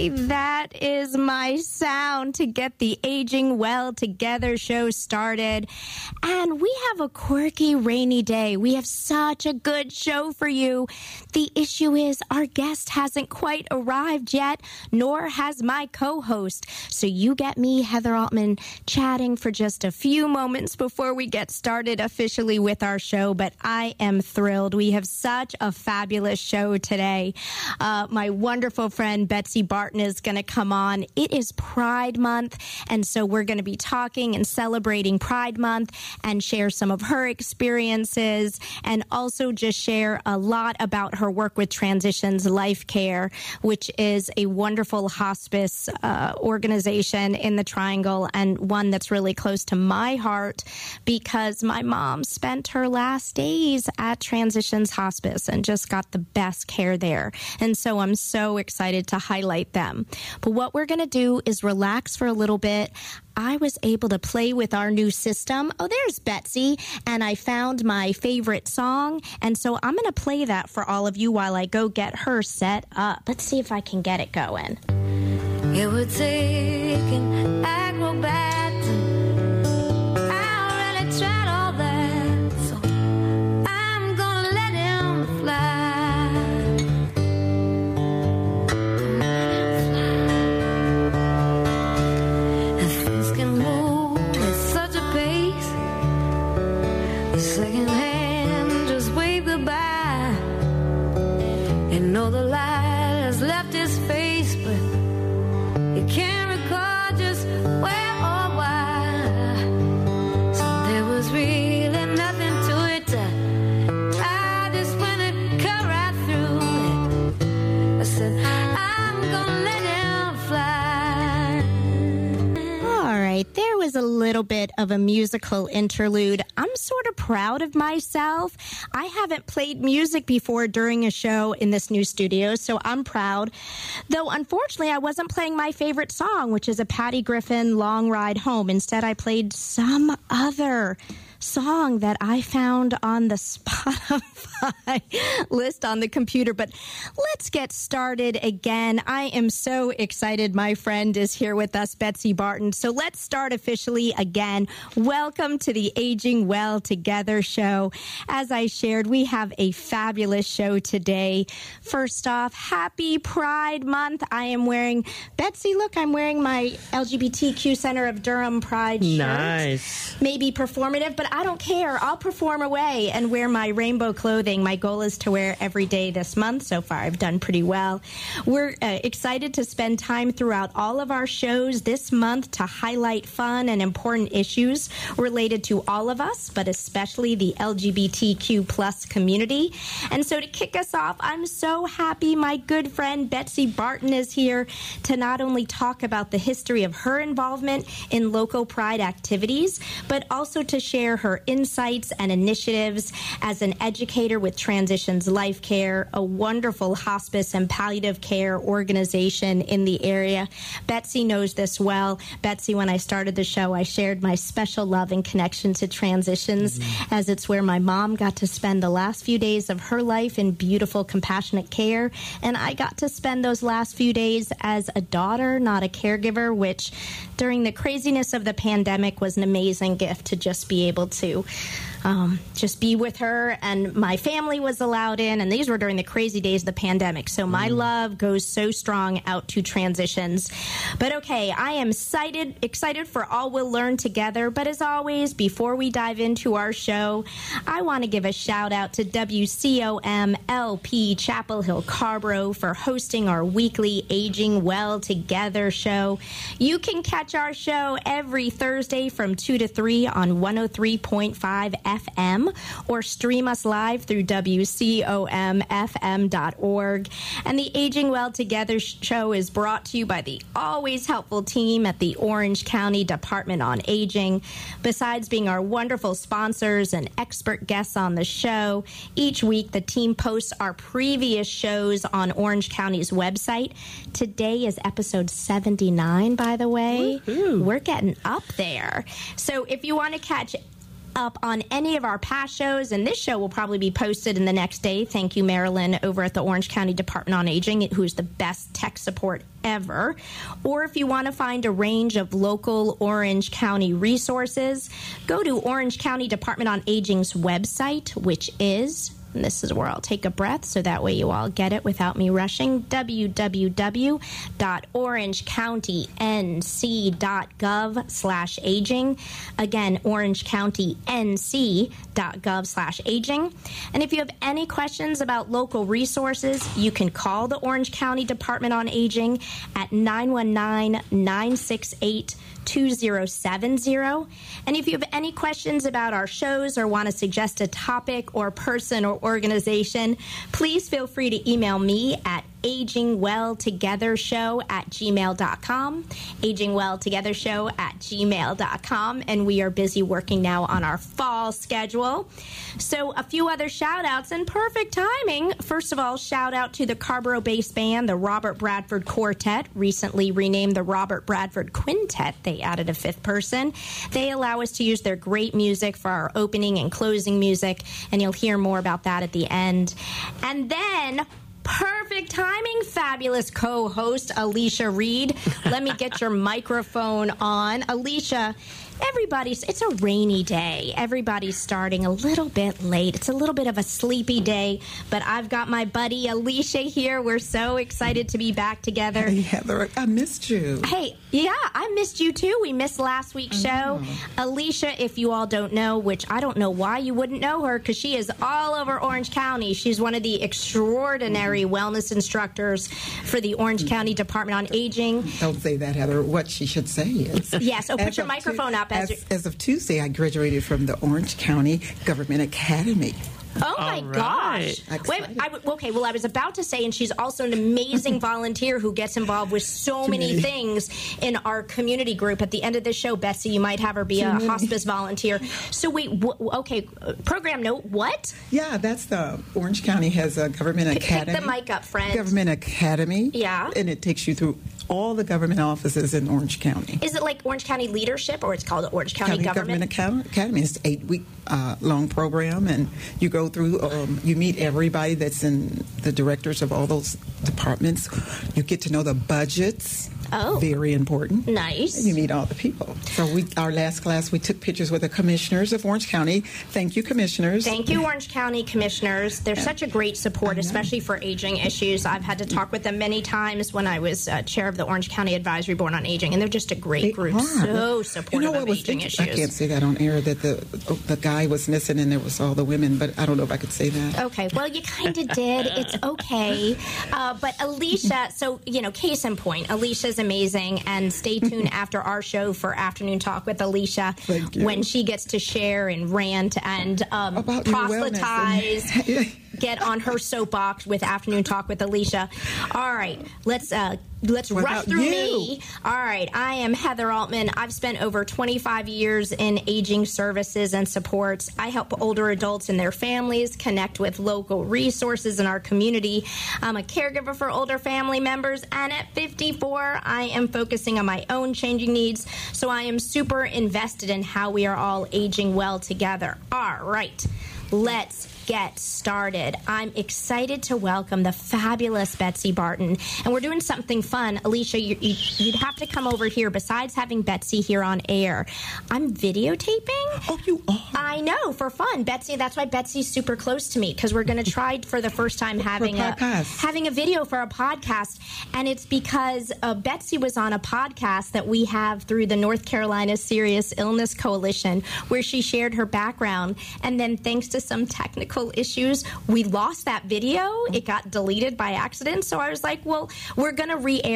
Okay, that is my sound to get the Aging Well Together show started. And we have a quirky rainy day. We have such a good show for you. The issue is our guest hasn't quite arrived yet, nor has my co-host. So you get me, Heather Altman, chatting for just a few moments before we get started officially with our show. But I am thrilled. We have such a fabulous show today. My wonderful friend Betsy Barton is going to come on. It is Pride Month, and so we're going to be talking and celebrating Pride Month and share some of her experiences and also just share a lot about her work with Transitions Life Care, which is a wonderful hospice organization in the Triangle and one that's really close to my heart because my mom spent her last days at Transitions Hospice and just got the best care there. And so I'm so excited to highlight them. But what we're going to do is relax for a little bit. I was able to play with our new system. Oh, there's Betsy. And I found my favorite song. And so I'm going to play that for all of you while I go get her set up. Let's see if I can get it going. It would take an acrobat. I already tried all that. So I'm going to let him fly. Second hand, just wave goodbye. And know the light has left his face, but you can't recall just where or why. So there was really nothing to it. I just went and cut right through it. I said, I'm gonna let him fly. All right, there was a little bit of a musical interlude. I'm sort of proud of myself. I haven't played music before during a show in this new studio, so I'm proud. Though, unfortunately, I wasn't playing my favorite song, which is a Patty Griffin Long Ride Home. Instead, I played some other song that I found on the Spotify list on the computer. But let's get started again. I am so excited my friend is here with us, Betsy Barton. So let's start officially again. Welcome to the Aging Well Together show. As I shared, we have a fabulous show today. First off, happy Pride Month. I am wearing, Betsy, look, I'm wearing my LGBTQ Center of Durham Pride shirt. Nice. Maybe performative, but I don't care. I'll perform away and wear my rainbow clothing. My goal is to wear every day this month. So far, I've done pretty well. We're excited to spend time throughout all of our shows this month to highlight fun and important issues related to all of us, but especially the LGBTQ plus community. And so to kick us off, I'm so happy my good friend Betsy Barton is here to not only talk about the history of her involvement in local Pride activities, but also to share her insights and initiatives as an educator with Transitions Life Care, a wonderful hospice and palliative care organization in the area. Betsy knows this well. Betsy, when I started the show, I shared my special love and connection to Transitions, as it's where my mom got to spend the last few days of her life in beautiful, compassionate care, and I got to spend those last few days as a daughter, not a caregiver, which during the craziness of the pandemic was an amazing gift to just be able to just be with her, and my family was allowed in, and these were during the crazy days of the pandemic. So my love goes so strong out to Transitions. But okay, I am excited for all we'll learn together. But as always, before we dive into our show, I want to give a shout out to WCOM LP Chapel Hill Carborough for hosting our weekly Aging Well Together show. You can catch our show every Thursday from 2 to 3 on 103.5 FM or stream us live through WCOMFM.org. And the Aging Well Together show is brought to you by the always helpful team at the Orange County Department on Aging. Besides being our wonderful sponsors and expert guests on the show, each week the team posts our previous shows on Orange County's website. Today is episode 79, by the way. Woo-hoo. We're getting up there. So if you want to catch up on any of our past shows, and this show will probably be posted in the next day. Thank you, Marilyn, over at the Orange County Department on Aging, who's the best tech support ever. Or if you want to find a range of local Orange County resources, go to Orange County Department on Aging's website, which is, and this is where I'll take a breath so that way you all get it without me rushing, www.orangecountync.gov/aging. Again, orangecountync.gov/aging. And if you have any questions about local resources, you can call the Orange County Department on Aging at 919-968-2070. And if you have any questions about our shows or want to suggest a topic or person or organization, please feel free to email me at agingwelltogethershow@gmail.com, agingwelltogethershow@gmail.com, and we are busy working now on our fall schedule. So a few other shout-outs and perfect timing. First of all, shout-out to the Carrboro-based band, the Robert Bradford Quartet, recently renamed the Robert Bradford Quintet. They added a fifth person. They allow us to use their great music for our opening and closing music, and you'll hear more about that at the end. And then, perfect timing, fabulous co-host Alicia Reed. Let me get your microphone on. Alicia, it's a rainy day. Everybody's starting a little bit late. It's a little bit of a sleepy day, but I've got my buddy Alicia here. We're so excited to be back together. Hey, Heather, I missed you. Hey, yeah, I missed you too. We missed last week's show. Alicia, if you all don't know, which I don't know why you wouldn't know her, because she is all over Orange County. She's one of the extraordinary wellness instructors for the Orange County Department on Aging. Don't say that, Heather. What she should say is... Yes, put your microphone up. As of Tuesday, I graduated from the Orange County Government Academy. Oh, my gosh. Wait, I was about to say, and she's also an amazing volunteer who gets involved with so many things in our community group. At the end of this show, Betsy, you might have her be a hospice volunteer. So wait, program note, what? Yeah, that's the Orange County has a Government Academy. Pick the mic up, friend. Government Academy. Yeah. And it takes you through all the government offices in Orange County. Is it like Orange County Leadership, or it's called Orange County Government Academy? It's an 8-week long program, and you go through, you meet everybody that's in the directors of all those departments. You get to know the budgets. Oh. Very important. Nice. And you meet all the people. So our last class, we took pictures with the commissioners of Orange County. Thank you, commissioners. Thank you, Orange County commissioners. They're such a great support, especially for aging issues. I've had to talk with them many times when I was chair of the Orange County Advisory Board on Aging, and they're just a great group. So supportive of aging issues. I can't say that on air, that the guy was missing and there was all the women, but I don't know if I could say that. Okay, well, you kind of did. It's okay. But Alicia, so, case in point, Alicia's amazing, and stay tuned after our show for Afternoon Talk with Alicia when she gets to share and rant and proselytize, get on her soapbox with Afternoon Talk with Alicia. All right, let's rush through me. All right, I am Heather Altman. I've spent over 25 years in aging services and supports. I help older adults and their families connect with local resources in our community. I'm a caregiver for older family members, and at 54, I am focusing on my own changing needs, so I am super invested in how we are all aging well together. All right, let's get started. I'm excited to welcome the fabulous Betsy Barton, and we're doing something fun. Alicia, you'd have to come over here. Besides having Betsy here on air, I'm videotaping. Oh, you are? I know, for fun. Betsy, that's why Betsy's super close to me, because we're going to try for the first time having a video for a podcast, and it's because Betsy was on a podcast that we have through the North Carolina Serious Illness Coalition, where she shared her background, and then thanks to some technical issues, we lost that video. It got deleted by accident. So I was like, well, we're going to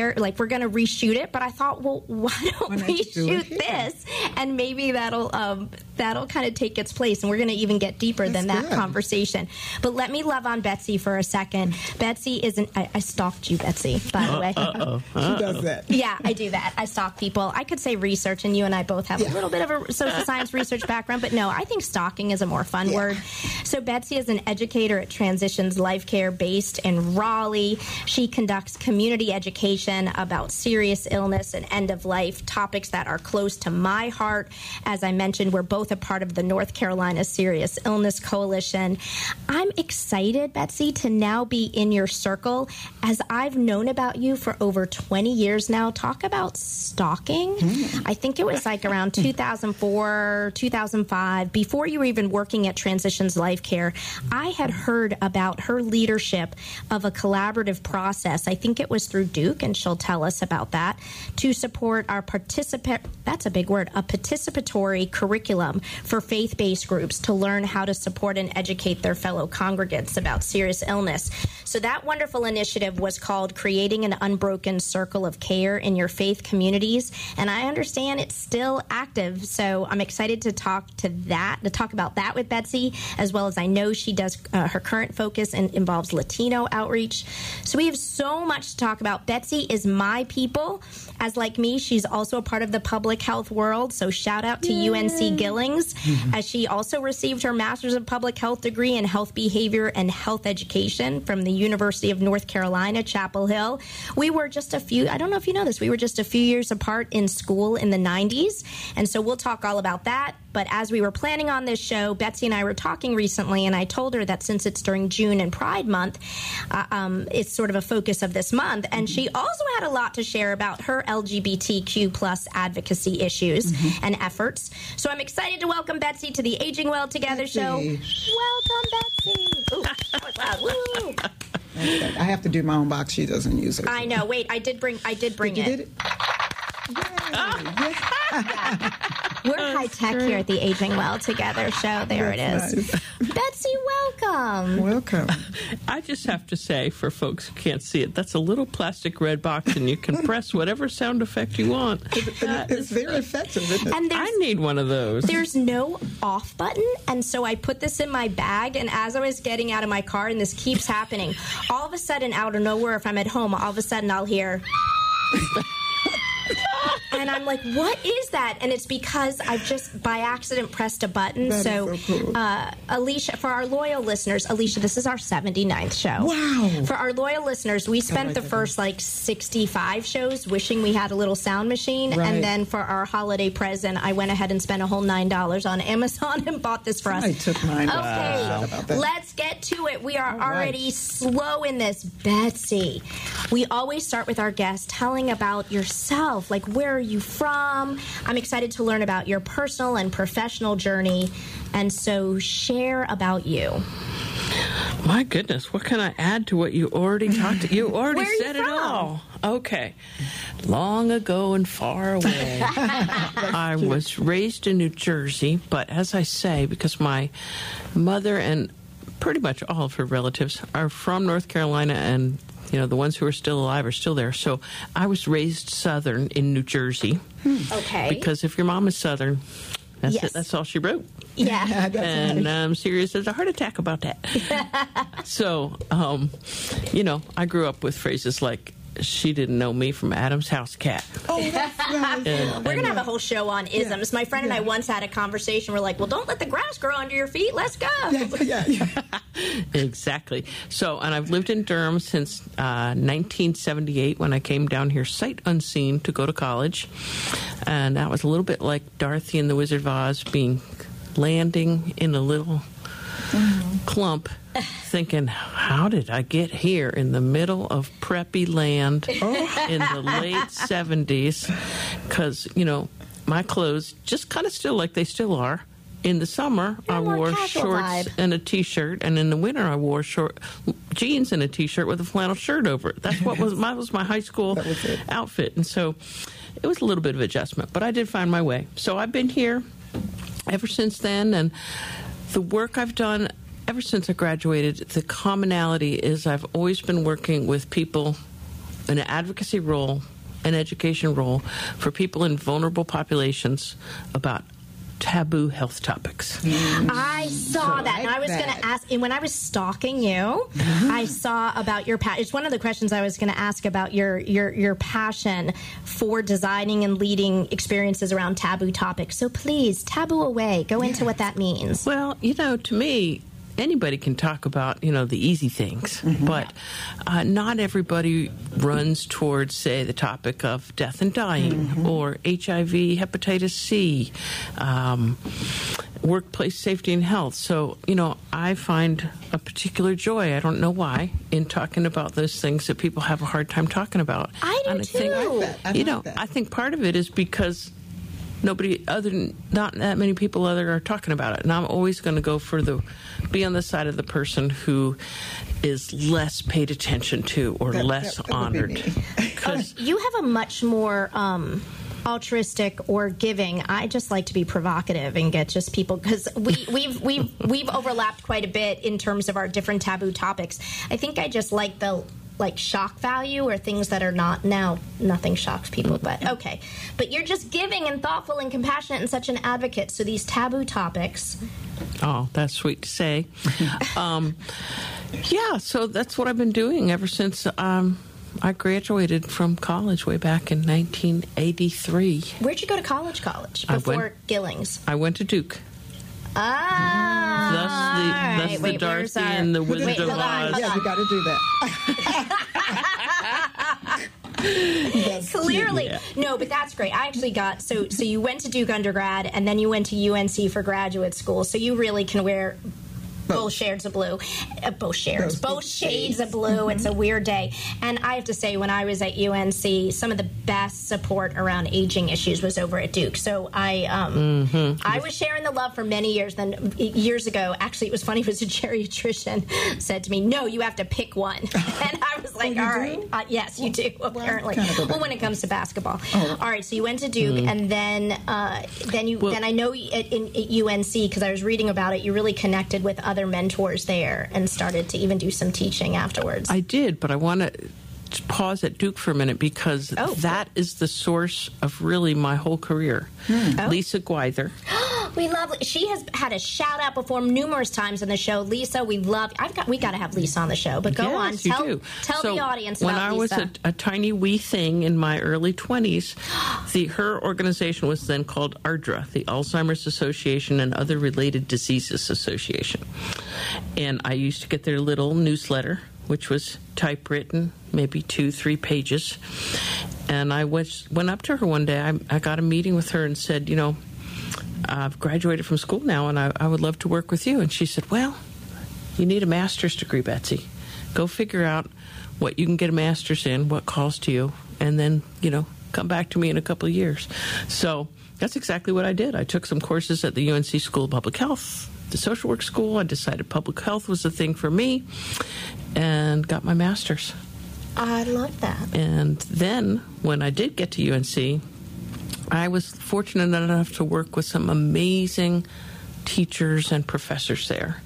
reshoot it. But I thought, well, why don't we shoot this? And maybe that'll kind of take its place. And we're going to even get deeper than that conversation. But let me love on Betsy for a second. Betsy I stalked you, Betsy, by the way. She does that. Yeah, I do that. I stalk people. I could say research, and you and I both have a little bit of a social science research background. But no, I think stalking is a more fun word. So Betsy is an educator at Transitions Life Care based in Raleigh. She conducts community education about serious illness and end-of-life topics that are close to my heart. As I mentioned, we're both a part of the North Carolina Serious Illness Coalition. I'm excited, Betsy, to now be in your circle, as I've known about you for over 20 years now. Talk about stalking. I think it was like around 2004, 2005, before you were even working at Transitions Life Care. I had heard about her leadership of a collaborative process. I think it was through Duke, and she'll tell us about that, to support our participatory curriculum for faith-based groups to learn how to support and educate their fellow congregants about serious illness. So that wonderful initiative was called Creating an Unbroken Circle of Care in Your Faith Communities, and I understand it's still active. So I'm excited to talk about that with Betsy, as well as I know she does her current focus and involves Latino outreach. So we have so much to talk about. Betsy is my people, as like me, she's also a part of the public health world. So shout out to UNC Gillings, as she also received her Master's of Public Health degree in Health Behavior and Health Education from the University of North Carolina, Chapel Hill. We were just I don't know if you know this, we were just a few years apart in school in the 90s. And so we'll talk all about that. But as we were planning on this show, Betsy and I were talking recently, and I told her that since it's during June and Pride Month, it's sort of a focus of this month. And she also had a lot to share about her LGBTQ plus advocacy issues and efforts. So I'm excited to welcome Betsy to the Aging Well Together show. Welcome, Betsy. Ooh, that was loud. Woo! I have to do my own box. She doesn't use it. I know. Wait, I did bring it. Did it? We're high tech here at the Aging Well Together show. There That's it is. Nice. Betsy, welcome. Welcome. I just have to say, for folks who can't see it, that's a little plastic red box, and you can press whatever sound effect you want. It's very effective, isn't it? And I need one of those. There's no off button, and so I put this in my bag, and as I was getting out of my car, and this keeps happening, all of a sudden, out of nowhere, if I'm at home, all of a sudden I'll hear... And I'm like, what is that? And it's because I've just by accident pressed a button. That so, is so cool. Alicia, for our loyal listeners, Alicia, this is our 79th show. Wow. For our loyal listeners, we spent the first 65 shows wishing we had a little sound machine. Right. And then for our holiday present, I went ahead and spent a whole $9 on Amazon and bought this for us. I took mine. Okay, let's get to it. We are already slow in this. Betsy, we always start with our guests telling about yourself. Like, where are you from? I'm excited to learn about your personal and professional journey. And so share about you. My goodness, what can I add to what you already talked to? You already said it all. Okay. Long ago and far away, I was raised in New Jersey, but as I say, because my mother and pretty much all of her relatives are from North Carolina, and the ones who are still alive are still there. So I was raised Southern in New Jersey. Okay. Because if your mom is Southern, that's it. That's all she wrote. Yeah. And I'm serious as a heart attack about that. So, I grew up with phrases like, she didn't know me from Adam's house cat. Oh, that's nice. We're going to have a whole show on isms. My friend and I once had a conversation. We're like, well, don't let the grass grow under your feet. Let's go. Yeah. Exactly. So, and I've lived in Durham since 1978 when I came down here sight unseen to go to college. And that was a little bit like Dorothy and the Wizard of Oz landing in a little clump, thinking, how did I get here in the middle of preppy land in the late 70s? Because, my clothes just kind of still like they still are. In the summer, I wore shorts and a T-shirt, and in the winter, I wore short jeans and a T-shirt with a flannel shirt over it. That's what was my high school outfit. And so it was a little bit of adjustment, but I did find my way. So I've been here ever since then, and the work I've done ever since I graduated, the commonality is I've always been working with people in an advocacy role, an education role for people in vulnerable populations about taboo health topics. I saw that, and I was going to ask. And when I was stalking you, I saw about your passion. It's one of the questions I was going to ask about your passion for designing and leading experiences around taboo topics. So please, taboo away. Go into what that means. Well, to me, anybody can talk about, the easy things, but not everybody runs towards, say, the topic of death and dying or HIV, hepatitis C, workplace safety and health. So, I find a particular joy, I don't know why, in talking about those things that people have a hard time talking about. I do, too. I think part of it is because not that many people are talking about it. And I'm always going to go be on the side of the person who is less paid attention to or less honored. You have a much more altruistic or giving. I just like to be provocative and get just people, because we've overlapped quite a bit in terms of our different taboo topics. I think I just like the shock value, or things that are not now. Nothing shocks people, but okay. But you're just giving and thoughtful and compassionate and such an advocate. So these taboo topics. Oh, that's sweet to say. So that's what I've been doing ever since I graduated from college way back in 1983. Where'd you go to college before Gillings? I went to Duke. Thus the Dorothy and the Wizard of Oz. Yeah, you got to do that. Clearly. No, but that's great. I actually got, so you went to Duke undergrad, and then you went to UNC for graduate school, so you really can wear both shades of blue. Both shades of blue. It's a weird day. And I have to say, when I was at UNC, some of the best support around aging issues was over at Duke. So I was sharing the love for many years. Then years ago, actually, it was funny, it was a geriatrician said to me, "No, you have to pick one." And I was like, all right. Yes, you do, apparently. Well, when it comes to basketball. All right, so you went to Duke, and then I know at UNC, because I was reading about it, you really connected with other mentors there and started to even do some teaching afterwards. I did, but I want to pause at Duke for a minute, because that is the source of really my whole career. Lisa Gwyther. We love. She has had a shout out before numerous times on the show. Lisa, we love. We got to have Lisa on the show. But go on, tell the audience about Lisa. When I was a tiny wee thing in my early 20s, her organization was then called ARDRA, the Alzheimer's Association and Other Related Diseases Association, and I used to get their little newsletter, which was typewritten, maybe 2-3 pages. And I went up to her one day. I got a meeting with her and said, I've graduated from school now, and I would love to work with you. And she said, well, you need a master's degree, Betsy. Go figure out what you can get a master's in, what calls to you, and then, come back to me in a couple of years. So that's exactly what I did. I took some courses at the UNC School of Public Health, the social work school. I decided public health was the thing for me, and got my master's. I love that. And then when I did get to UNC, I was fortunate enough to work with some amazing teachers and professors there.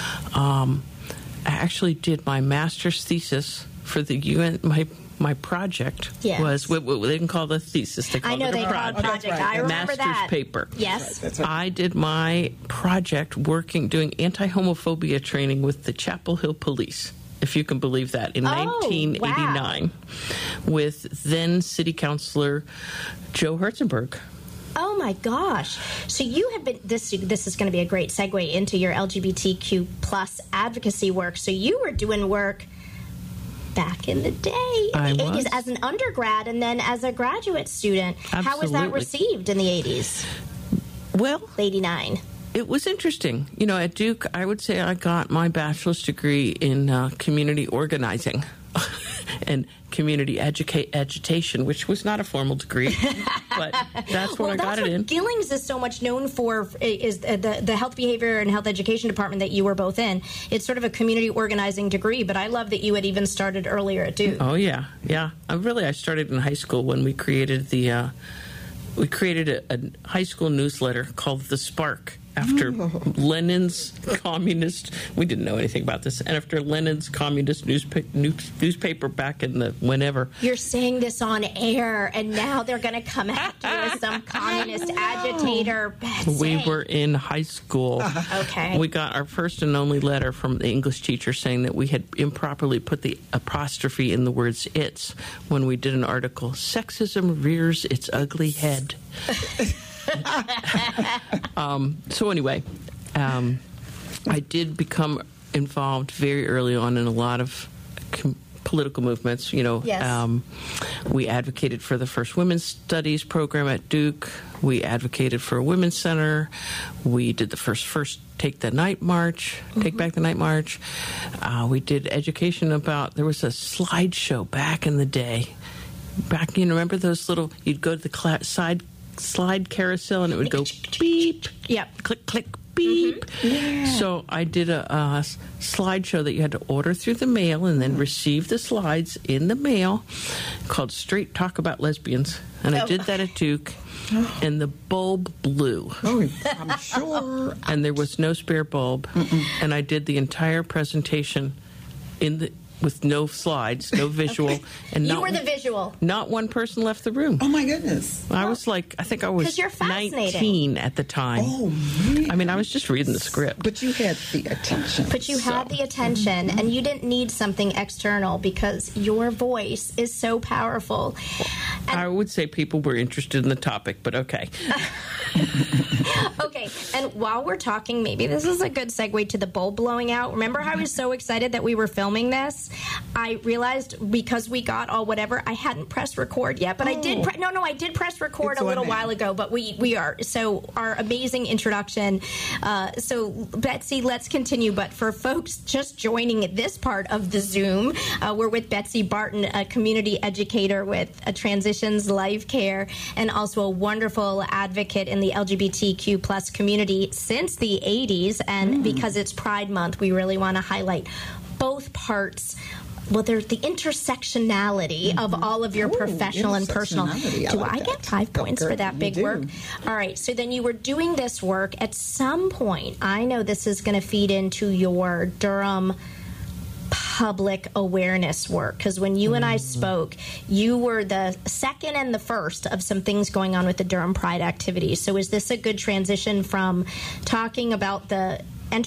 I actually did my master's thesis for the my project was what they didn't call the thesis. They called it a project. I remember master's that. paper. Yes. That's right. I did my project doing anti-homophobia training with the Chapel Hill Police, if you can believe that, in 1989, with then City Councilor Joe Herzenberg. Oh my gosh! So you have been. This is going to be a great segue into your LGBTQ plus advocacy work. So you were doing work back in the day, in the 80s, as an undergrad and then as a graduate student. Absolutely. How was that received in the 80s? Well, 89. It was interesting. At Duke, I would say I got my bachelor's degree in community organizing and community agitation, which was not a formal degree, but that's what I got it in. Gillings is so much known for, is the health behavior and health education department that you were both in. It's sort of a community organizing degree, but I love that you had even started earlier at Duke. Oh, yeah. I started in high school when we created a high school newsletter called The Spark. after Lenin's communist, we didn't know anything about this, and after Lenin's communist newspaper back in the whenever. You're saying this on air, and now they're going to come after you as some communist agitator. Betsy. We were in high school. Okay. We got our first and only letter from the English teacher saying that we had improperly put the apostrophe in the words "its" when we did an article, "Sexism rears its ugly head." So anyway, I did become involved very early on in a lot of political movements. Yes. We advocated for the first women's studies program at Duke. We advocated for a women's center. We did the first Take the Night March, Take Back the Night March. We did education about, there was a slideshow back in the day. Back, remember those little, you'd go to the slide carousel and it would go beep, Yep. click, click, beep. Yeah. So I did a slideshow that you had to order through the mail and then receive the slides in the mail called Straight Talk About Lesbians. And I did that at Duke, and the bulb blew. Oh, I'm sure. And there was no spare bulb. And I did the entire presentation with no slides, no visual. Okay. And you were the visual. Not one person left the room. Oh, my goodness. I was I think I was 19 at the time. Oh, man. I mean, I was just reading the script. But you had the attention. But you had the attention, and you didn't need something external because your voice is so powerful. And I would say people were interested in the topic, but okay. Okay, and while we're talking, maybe this is a good segue to the bulb blowing out. Remember how I was so excited that we were filming this? I realized because we got all whatever, I hadn't pressed record yet, but I did. I did press record It's a little on now. while ago. But we are so our amazing introduction. So Betsy, let's continue. But for folks just joining this part of the Zoom, we're with Betsy Barton, a community educator with Transitions Life Care, and also a wonderful advocate in the LGBTQ plus community since the 80s. And because it's Pride Month, we really want to highlight both parts. Well, there's the intersectionality of all of your professional and personal. intersectionality. Do like I that. get 5 points for that You big do. work? All right. So then you were doing this work. At some point, I know this is going to feed into your Durham public awareness work, because when you and I spoke, you were the second and the first of some things going on with the Durham Pride activities. So is this a good transition from talking about the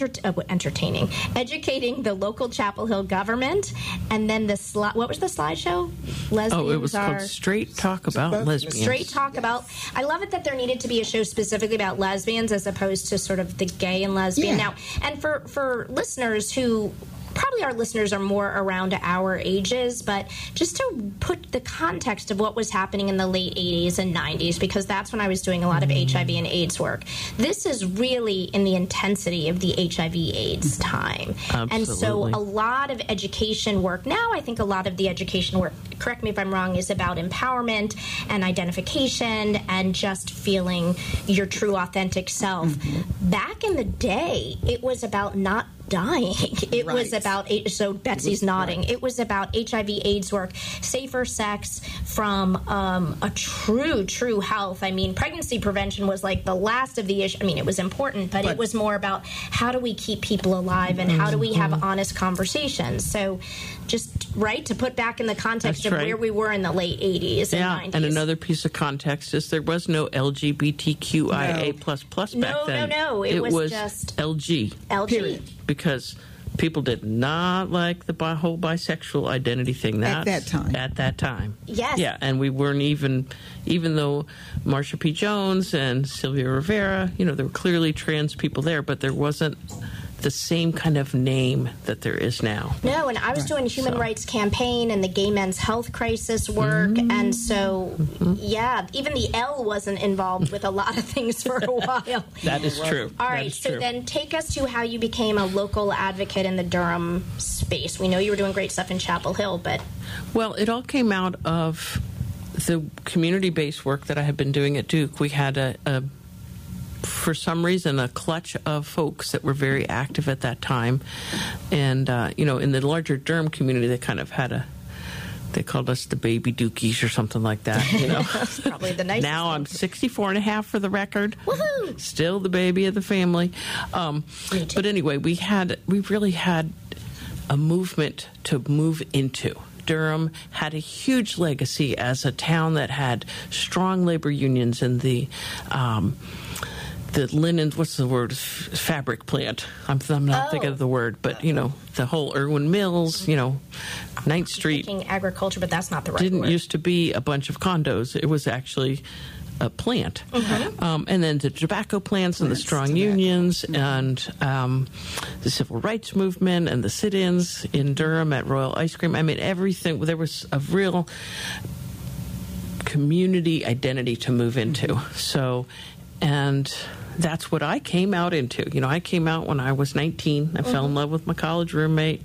educating the local Chapel Hill government, and then what was the slideshow? Lesbians It was called Straight Talk About Lesbians. Straight Talk About. I love it that there needed to be a show specifically about lesbians as opposed to sort of the gay and lesbian. Yeah. Now, and for listeners who probably our listeners are more around our ages, but just to put the context of what was happening in the late 80s and 90s, because that's when I was doing a lot of HIV and AIDS work. This is really in the intensity of the HIV AIDS time. Absolutely. And so a lot of education work, now I think a lot of the education work, correct me if I'm wrong, is about empowerment and identification and just feeling your true authentic self. Back in the day, it was about not dying. It was about, so Betsy's nodding. It was about HIV AIDS work, safer sex from a true health. I mean, pregnancy prevention was like the last of the issue. I mean, it was important, but it was more about how do we keep people alive and how do we have honest conversations. So just, to put back in the context of where we were in the late 80s and 90s. And another piece of context is there was no LGBTQIA++ back then. No. It was just LG. LG. Because people did not like the whole bisexual identity thing. At that time. At that time. Yes. Yeah, and we weren't even though Marsha P. Jones and Sylvia Rivera, there were clearly trans people there, but there wasn't the same kind of name that there is now. No, and I was doing human rights campaign and the gay men's health crisis work, and so, even the L wasn't involved with a lot of things for a while. That is true. All right, so then take us to how you became a local advocate in the Durham space. We know you were doing great stuff in Chapel Hill, but... Well, it all came out of the community-based work that I had been doing at Duke. We had for some reason, a clutch of folks that were very active at that time. And, in the larger Durham community, they kind of had They called us the baby Dookies or something like that. You know, That's probably the nicest now thing. I'm 64 and a half for the record. Woohoo! Still the baby of the family. Me too. But anyway, we really had a movement to move into. Durham had a huge legacy as a town that had strong labor unions and the linen, what's the word, fabric plant. I'm not thinking of the word, but, you know, the whole Irwin Mills, you know, 9th Street. Thinking agriculture, but that's not the right Didn't word. used to be a bunch of condos. It was actually a plant. And then the tobacco plants and the strong unions and the civil rights movement and the sit-ins in Durham at Royal Ice Cream. I mean, everything. There was a real community identity to move into. So, and that's what I came out into. You know, I came out when I was 19. I fell in love with my college roommate.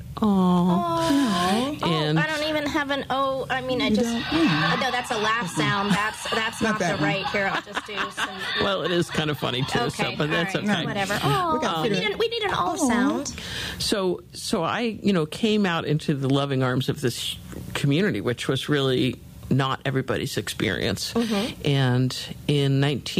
And I don't even have an O. I mean, I just no. That's a laugh sound. That's not that the one. right. Here, I'll just do some. well, it is kind of funny too. Okay, So, but that's all right, okay. Whatever. Oh, we need an O sound. So I, you know, came out into the loving arms of this community, which was really not everybody's experience. And in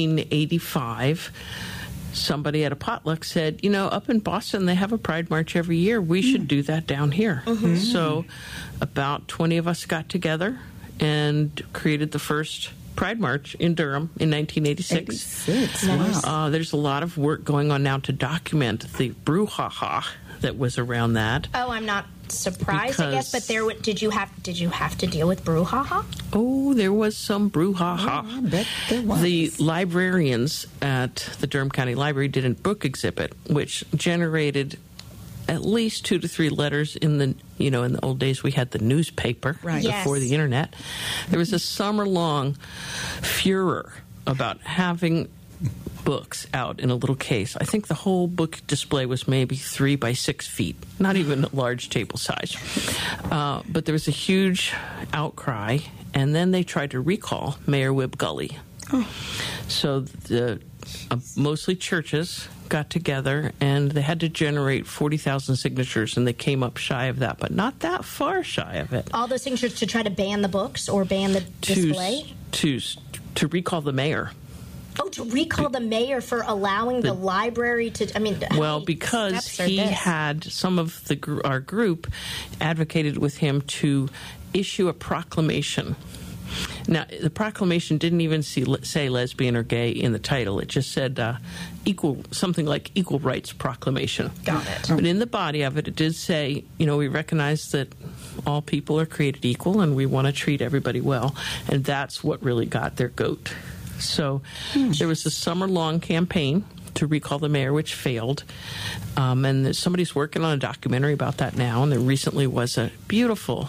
1985, somebody at a potluck said, you know, up in Boston, they have a Pride March every year. We should do that down here. So about 20 of us got together and created the first Pride March in Durham in 1986. 86, wow. There's a lot of work going on now to document the brouhaha that was around that. Oh, I'm not surprised, I guess. Because- But did you have to deal with brouhaha? Oh, there was some brouhaha. I bet there was. The librarians at the Durham County Library did a book exhibit, which generated at least 2 to 3 letters in the old days we had the newspaper Right. before Yes. the internet. There was a summer-long furor about having books out in a little case. I think the whole book display was maybe 3 by 6 feet, not even a large table size. But there was a huge outcry, and then they tried to recall Mayor Wib Gully. So the mostly churches got together, and they had to generate 40,000 signatures, and they came up shy of that, but not that far shy of it. All those signatures to try to ban the books or ban the display? To recall the mayor. Oh, to recall the mayor for allowing the library to. I mean, how Well, many because steps are he this? had some of our group advocated with him to issue a proclamation. Now, the proclamation didn't even say lesbian or gay in the title. It just said something like Equal Rights Proclamation. Got it. But in the body of it, it did say, you know, we recognize that all people are created equal and we want to treat everybody well. And that's what really got their goat. So there was a summer-long campaign to recall the mayor, which failed. And somebody's working on a documentary about that now. And there recently was a beautiful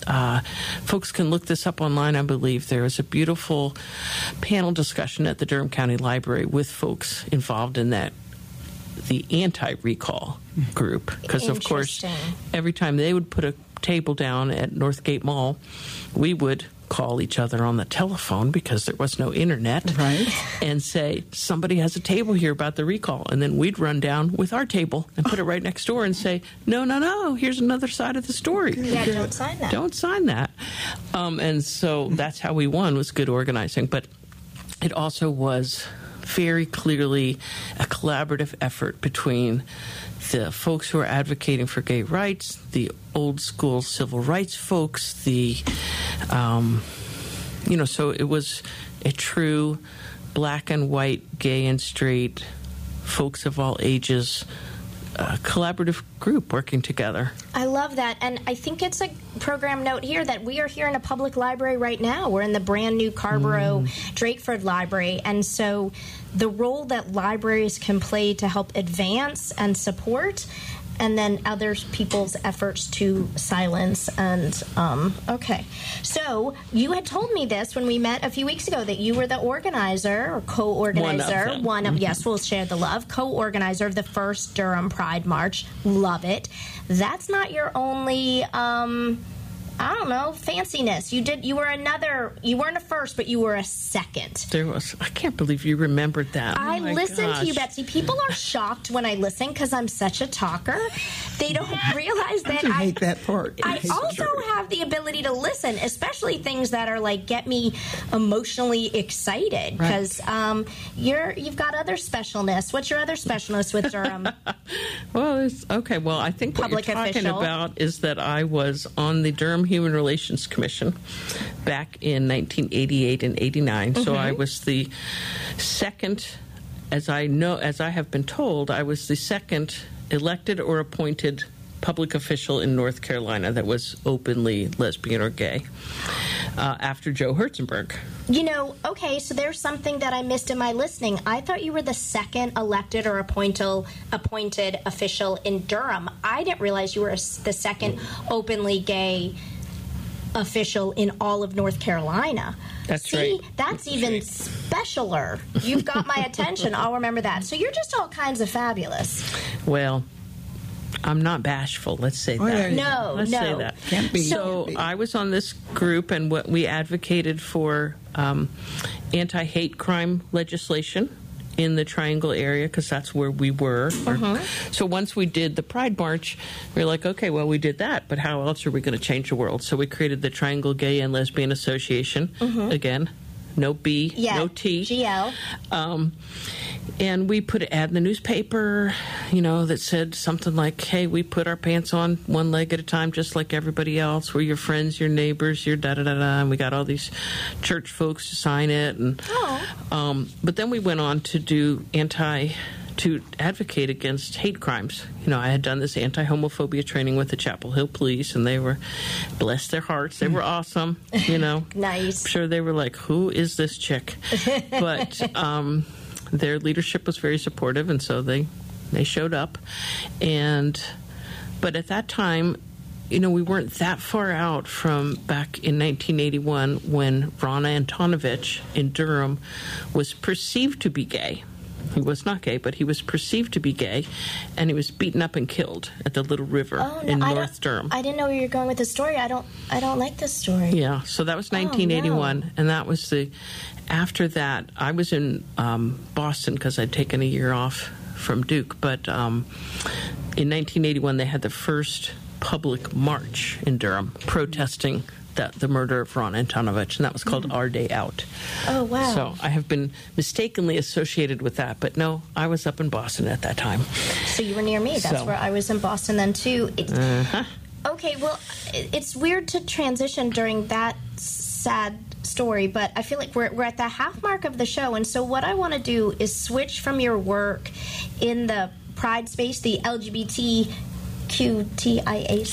folks can look this up online, I believe. There was a beautiful panel discussion at the Durham County Library with folks involved in that, the anti-recall group. Because, of course, Interesting. every time they would put a table down at Northgate Mall, we would call each other on the telephone because there was no internet, Right. and say, somebody has a table here about the recall. And then we'd run down with our table and put it right next door and say, no, here's another side of the story. Yeah, don't sign that. Don't sign that. And so that's how we won, was good organizing. But it also was very clearly a collaborative effort between the folks who are advocating for gay rights, the old school civil rights folks, so it was a true black and white, gay and straight, folks of all ages, collaborative group working together. I love that. And I think it's a program note here that we are here in a public library right now. We're in the brand new Carborough Drakeford Library. And so the role that libraries can play to help advance and support, and then other people's efforts to silence. And okay, so you had told me this when we met a few weeks ago, that you were the organizer or co-organizer, One of them. yes, we'll share the love, co-organizer of the first Durham Pride March. Love it. That's not your only I don't know, fanciness. You weren't a first, but you were a second. I can't believe you remembered that. I listen to you, Betsy. People are shocked when I listen because I'm such a talker. They don't realize that I hate that part. I also have the ability to listen, especially things that are like get me emotionally excited because you've got other specialness. What's your other specialness with Durham? Well, okay. Well, I think what Public you're talking official. about is that I was on the Durham Human Relations Commission back in 1988 and 89. So I was the second, as I have been told, I was the second elected or appointed public official in North Carolina that was openly lesbian or gay after Joe Herzenberg. Okay, so there's something that I missed in my listening. I thought you were the second elected or appointed official in Durham. I didn't realize you were the second openly gay official in all of North Carolina. That's right. See, that's even specialer. You've got my attention. I'll remember that. So you're just all kinds of fabulous. Well, I'm not bashful. Let's say that. No. Say that. Can't be. So I was on this group, and what we advocated for anti-hate crime legislation in the Triangle area because that's where we were. So once we did the Pride March, we were like, okay, well, we did that, but how else are we going to change the world? So we created the Triangle Gay and Lesbian Association. Again, no B, no T. GL. And we put an ad in the newspaper, that said something like, hey, we put our pants on one leg at a time just like everybody else. We're your friends, your neighbors, your da-da-da-da. And we got all these church folks to sign it. And but then we went on to advocate against hate crimes. I had done this anti-homophobia training with the Chapel Hill Police, and they were, bless their hearts, they were awesome, Nice. I'm sure they were like, who is this chick? But their leadership was very supportive, and so they showed up. But at that time, we weren't that far out from back in 1981 when Ron Antonovich in Durham was perceived to be gay. He was not gay, but he was perceived to be gay, and he was beaten up and killed at the Little River in North Durham. I didn't know where you were going with the story. I don't like this story. Yeah, so that was 1981, and that was after that, I was in Boston because I'd taken a year off from Duke, but in 1981 they had the first public march in Durham protesting the murder of Ron Antonovich, and that was called Our Day Out. Oh, wow. So I have been mistakenly associated with that, but no, I was up in Boston at that time. So you were near me. That's where I was in Boston then, too. Okay, well, it's weird to transition during that sad story, but I feel like we're at the half mark of the show, and so what I want to do is switch from your work in the Pride space, the LGBT QIA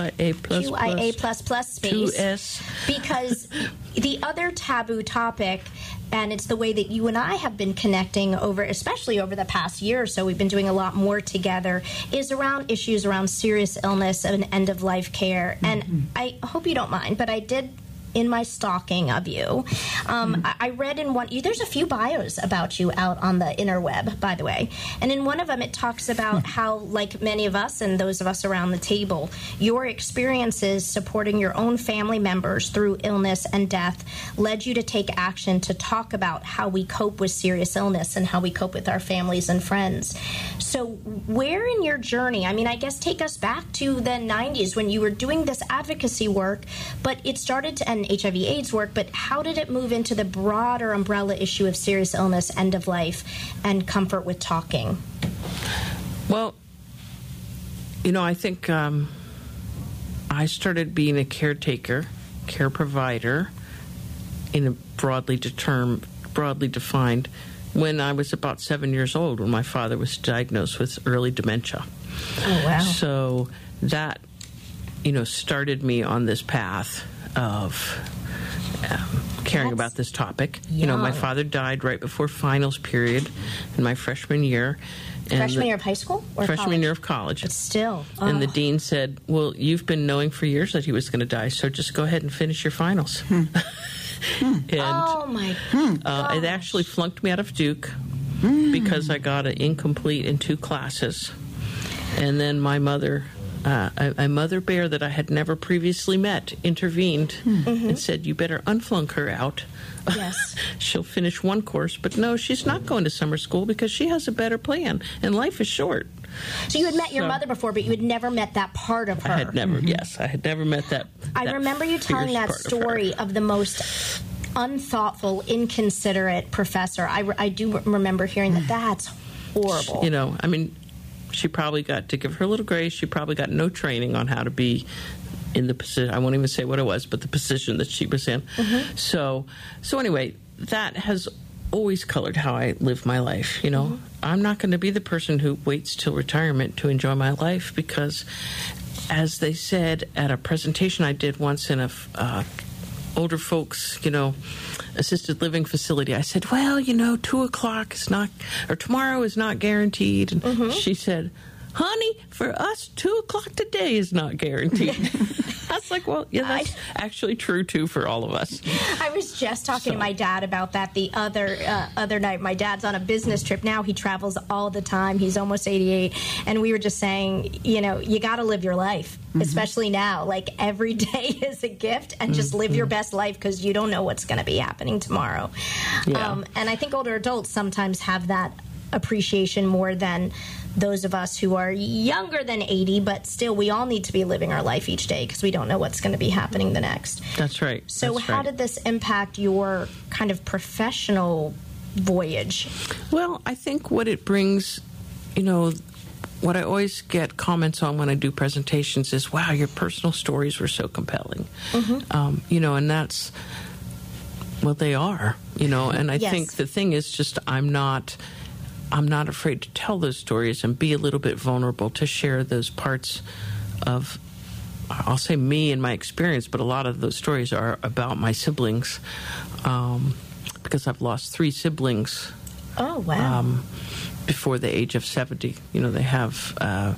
plus space 2S. because the other taboo topic, and it's the way that you and I have been connecting especially over the past year or so, we've been doing a lot more together, is around issues around serious illness and end-of-life care. And I hope you don't mind, but I did, in my stalking of you, I read in there's a few bios about you out on the interweb, by the way, and in one of them it talks about how, like many of us and those of us around the table, your experiences supporting your own family members through illness and death led you to take action to talk about how we cope with serious illness and how we cope with our families and friends. So where in your journey, I guess take us back to the 90s when you were doing this advocacy work, but it started to end HIV/AIDS work, but how did it move into the broader umbrella issue of serious illness, end of life, and comfort with talking? Well, I think I started being a caretaker, care provider, in a broadly defined, when I was about 7 years old, when my father was diagnosed with early dementia. Oh, wow. So that, started me on this path of caring about this topic. Young. My father died right before finals period in my freshman year. Freshman year of high school? Or freshman college? year of college. But still. And the dean said, well, you've been knowing for years that he was going to die, so just go ahead and finish your finals. And oh, my God. it actually flunked me out of Duke because I got an incomplete in 2 classes. And then my mother a mother bear that I had never previously met intervened and said, "You better unflunk her out. Yes. She'll finish one course, but no, she's not going to summer school because she has a better plan, and life is short." So you had met your mother before, but you had never met that part of her. I had never, yes, I had never met that. I remember you telling that story of the most unthoughtful, inconsiderate professor. I do remember hearing that. That's horrible. You know, I mean, she probably got, to give her a little grace, she probably got no training on how to be in the position. I won't even say what it was, but the position that she was in. So anyway, that has always colored how I live my life. You know, I'm not going to be the person who waits till retirement to enjoy my life, because, as they said at a presentation I did once in a older folks, you know, assisted living facility, I said, well, you know, 2 o'clock is not, or tomorrow is not guaranteed. And she said, honey, for us, 2 o'clock today is not guaranteed. I was like, well, yeah, that's actually true, too, for all of us. I was just talking to my dad about that the other night. My dad's on a business trip now. He travels all the time. He's almost 88. And we were just saying, you know, you got to live your life, especially now. Like, every day is a gift, and just live your best life, because you don't know what's going to be happening tomorrow. Yeah. And I think older adults sometimes have that appreciation more than those of us who are younger than 80, but still, we all need to be living our life each day, because we don't know what's going to be happening the next. That's right. So That's how right. did this impact your kind of professional voyage? Well, I think what it brings, you know, what I always get comments on when I do presentations is, wow, your personal stories were so compelling. You know, and that's, well, they are, you know, and I Yes. think the thing is just I'm not afraid to tell those stories and be a little bit vulnerable to share those parts of, I'll say, me and my experience, but a lot of those stories are about my siblings, because I've lost 3 siblings. Oh, wow. Before the age of 70. You know, they have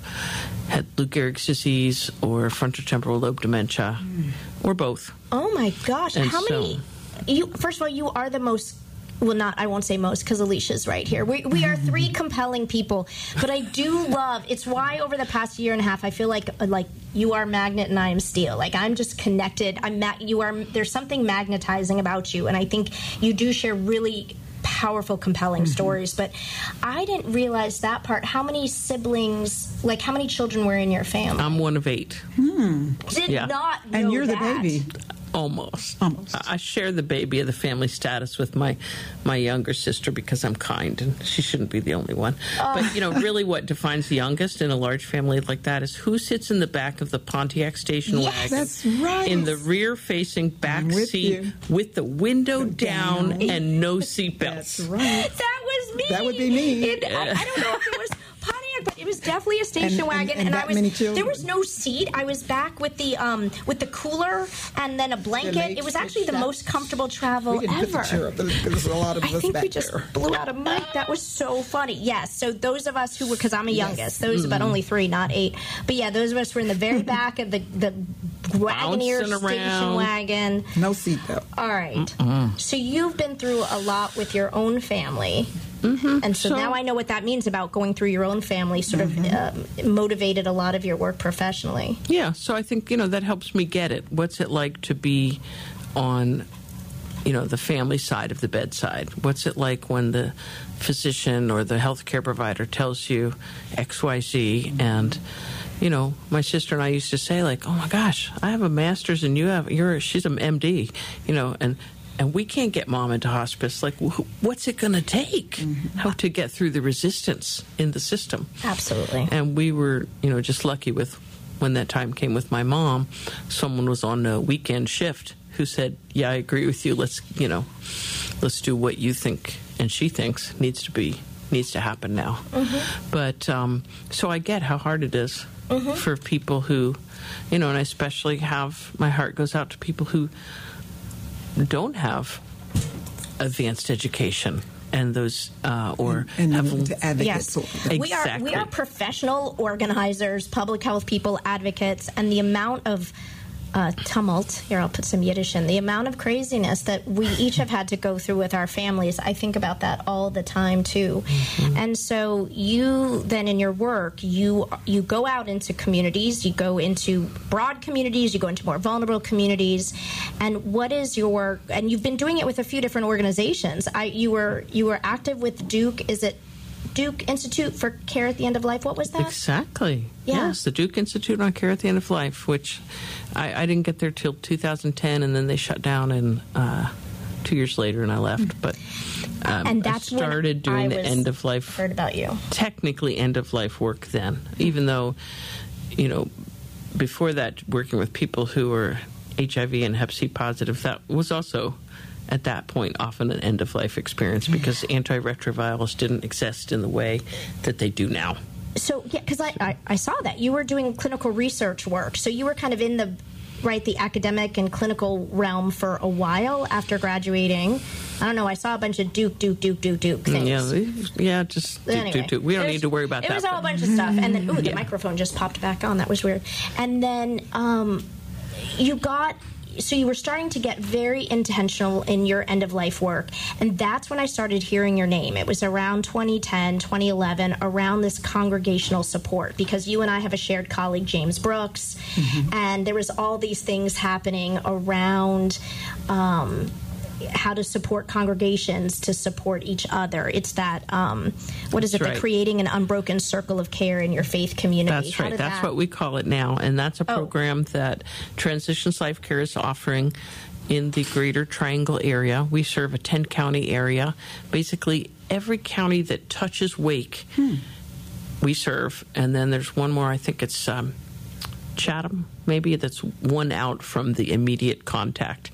had Lou Gehrig's disease or frontotemporal lobe dementia, or both. Oh, my gosh. And How many? First of all, you are the most... Well, I won't say most, because Alicia's right here. We are 3 compelling people, but I do love, it's why over the past year and a half, I feel like you are magnet and I am steel. Like, I'm just connected. There's something magnetizing about you, and I think you do share really powerful, compelling stories. But I didn't realize that part. How many siblings, like how many children were in your family? I'm one of 8. Did Yeah. not know And you're the that. baby. Almost. Almost. I share the baby of the family status with my younger sister, because I'm kind, and she shouldn't be the only one. But, you know, really what defines the youngest in a large family like that is who sits in the back of the Pontiac station wagon. That's right. In the rear-facing back I'm with seat you. with the window down Down. and no seatbelts. That's right. That was me. That would be me. I don't know if it was Pontiac, but it was definitely a station And wagon. that I was many children. there was no seat. I was back with the cooler and then a blanket. legs It was actually the pushed up. most comfortable travel We didn't put ever. the chair up. There's a lot of I us think back we just there. blew out a mic. That was so funny. Yes. So those of us who were, because I'm a youngest, those but only 3, not 8. But yeah, those of us were in the very back of the Wagoneer Bouncing station around. wagon. No seatbelt. All right. So you've been through a lot with your own family. And so now I know what that means about going through your own family, sort of motivated a lot of your work professionally. Yeah, so I think, you know, that helps me get it. What's it like to be on, you know, the family side of the bedside? What's it like when the physician or the healthcare provider tells you XYZ? And, you know, my sister and I used to say, like, oh my gosh, I have a master's and she's an MD, you know, and we can't get mom into hospice. Like, what's it going to take? How to get through the resistance in the system? Absolutely. And we were, you know, just lucky with when that time came with my mom. Someone was on a weekend shift who said, "Yeah, I agree with you. Let's do what you think and she thinks needs to happen now." But so I get how hard it is for people who, you know, and I especially my heart goes out to people who don't have advanced education and those or And have to advocate Yes, for them. we are Exactly. professional organizers, public health people, advocates, and the amount of tumult, here I'll put some Yiddish in, the amount of craziness that we each have had to go through with our families, I think about that all the time too. And so you then in your work, you go out into communities, you go into broad communities, you go into more vulnerable communities, and what is your, and you've been doing it with a few different organizations. You were active with Duke, is it Duke Institute for Care at the End of Life? What was that? Exactly. Yeah. Yes, the Duke Institute on Care at the End of Life, which I didn't get there till 2010, and then they shut down, and 2 years later, and I left. But and that's I started doing the end of life. Heard about you. Technically, end of life work then, even though, before that, working with people who were HIV and Hep C positive, that was also, at that point, often an end-of-life experience because antiretrovirals didn't exist in the way that they do now. So, yeah, because I saw that. You were doing clinical research work. So you were kind of in the academic and clinical realm for a while after graduating. I don't know, I saw a bunch of Duke things. Yeah, just Duke. We don't need to worry about that. It was all a bunch of stuff. And then, the microphone just popped back on. That was weird. And then you were starting to get very intentional in your end-of-life work, and that's when I started hearing your name. It was around 2010, 2011, around this congregational support, because you and I have a shared colleague, James Brooks, and there was all these things happening around how to support congregations to support each other. It's that, the creating an unbroken circle of care in your faith community. That's right. That's what we call it now. And that's a program that Transitions Life Care is offering in the Greater Triangle area. We serve a 10-county area. Basically, every county that touches Wake, we serve. And then there's one more, I think it's Chatham, maybe, that's one out from the immediate contact.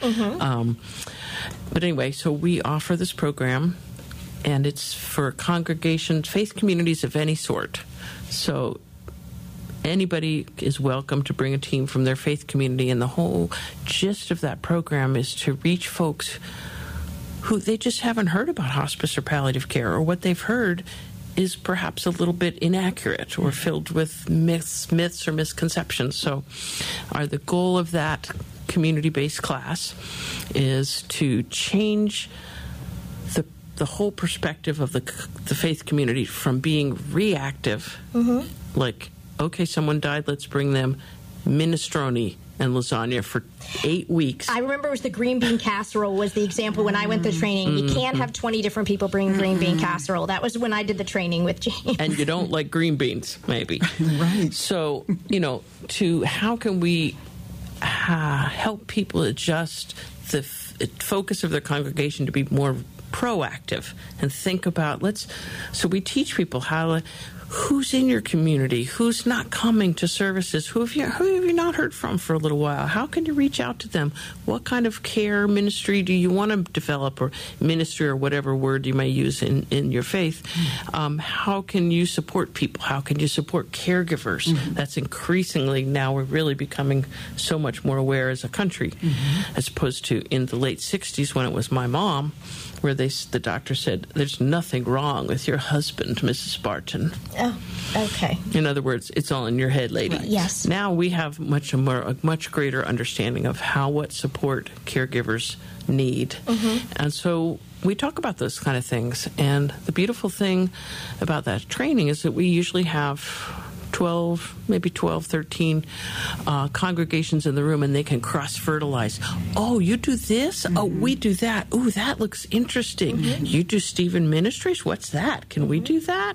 But anyway, so we offer this program, and it's for congregations, faith communities of any sort. So anybody is welcome to bring a team from their faith community, and the whole gist of that program is to reach folks who they just haven't heard about hospice or palliative care, or what they've heard is perhaps a little bit inaccurate or filled with myths or misconceptions. So the goal of that community-based class is to change the whole perspective of the faith community from being reactive, like, okay, someone died, let's bring them minestrone and lasagna for 8 weeks. I remember it was the green bean casserole was the example when I went to training. You can't have 20 different people bring green bean casserole. That was when I did the training with James. And you don't like green beans, maybe. Right. So, how can we help people adjust the focus of their congregation to be more proactive and think about, so we teach people who's in your community, who's not coming to services, who have you not heard from for a little while? How can you reach out to them? What kind of care ministry do you want to develop, or ministry, or whatever word you may use in your faith? How can you support people? How can you support caregivers? That's increasingly, now we're really becoming so much more aware as a country, as opposed to in the late 60s when it was my mom, where the doctor said, there's nothing wrong with your husband, Mrs. Barton. Oh, okay. In other words, it's all in your head, lady. Right. Yes. Now we have a much greater understanding of what support caregivers need. And so we talk about those kind of things. And the beautiful thing about that training is that we usually have 13 congregations in the room, and they can cross-fertilize. Oh, you do this? Oh, we do that. Oh, that looks interesting. You do Stephen Ministries? What's that? Can we do that?